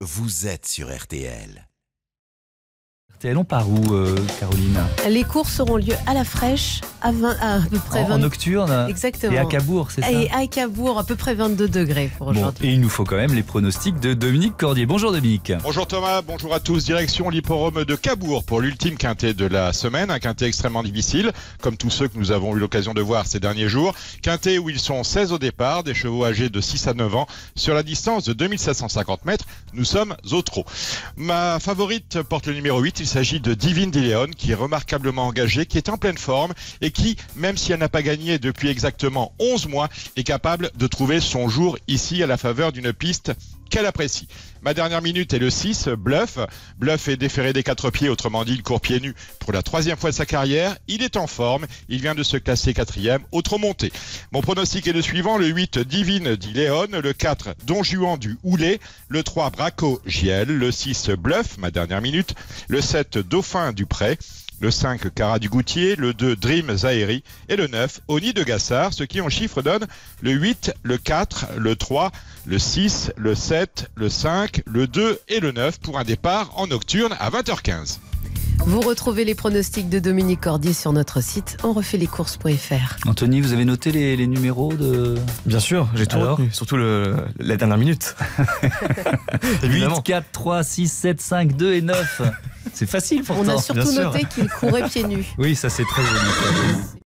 vous êtes sur RTL. RTL, on part où, Caroline? Les courses auront lieu à la fraîche, à peu près 20... En nocturne. Exactement. Et à Cabourg, c'est ça? Et à Cabourg, à peu près 22 degrés pour aujourd'hui. Et il nous faut quand même les pronostics de Dominique Cordier. Bonjour Dominique. Bonjour Thomas, bonjour à tous. Direction l'hippodrome de Cabourg pour l'ultime quintet de la semaine. Un quintet extrêmement difficile, comme tous ceux que nous avons eu l'occasion de voir ces derniers jours. Quintet où ils sont 16 au départ, des chevaux âgés de 6 à 9 ans. Sur la distance de 2750 mètres, nous sommes au trot. Ma favorite porte le numéro 8. Il s'agit de Divine Dileon, qui est remarquablement engagée, qui est en pleine forme et qui, même si elle n'a pas gagné depuis exactement 11 mois, est capable de trouver son jour ici à la faveur d'une piste qu'elle apprécie. Ma dernière minute est le 6, Bluff. Bluff est déféré des 4 pieds, autrement dit, il court pieds nus pour la 3e fois de sa carrière. Il est en forme, il vient de se classer 4e, autre montée. Mon pronostic est le suivant, le 8, Divine Dileon, le 4, Don Juan du Houlet, le 3, Braco Giel, le 6, Bluff, ma dernière minute, le 7, Dauphin du Pré, le 5, Cara du Goutier, le 2, Dream Zaheri et le 9, Oni de Gassard, ce qui en chiffre donne le 8, le 4, le 3, le 6, le 7, le 5, le 2 et le 9 pour un départ en nocturne à 20h15. Vous retrouvez les pronostics de Dominique Cordier sur notre site onrefaitlescourses.fr. Anthony, vous avez noté les numéros de... Bien sûr, j'ai tout retenu, surtout la dernière minute. 8, 4, 3, 6, 7, 5, 2 et 9. C'est facile pourtant. On a surtout noté qu'il courait pieds nus. Oui, ça c'est très joli.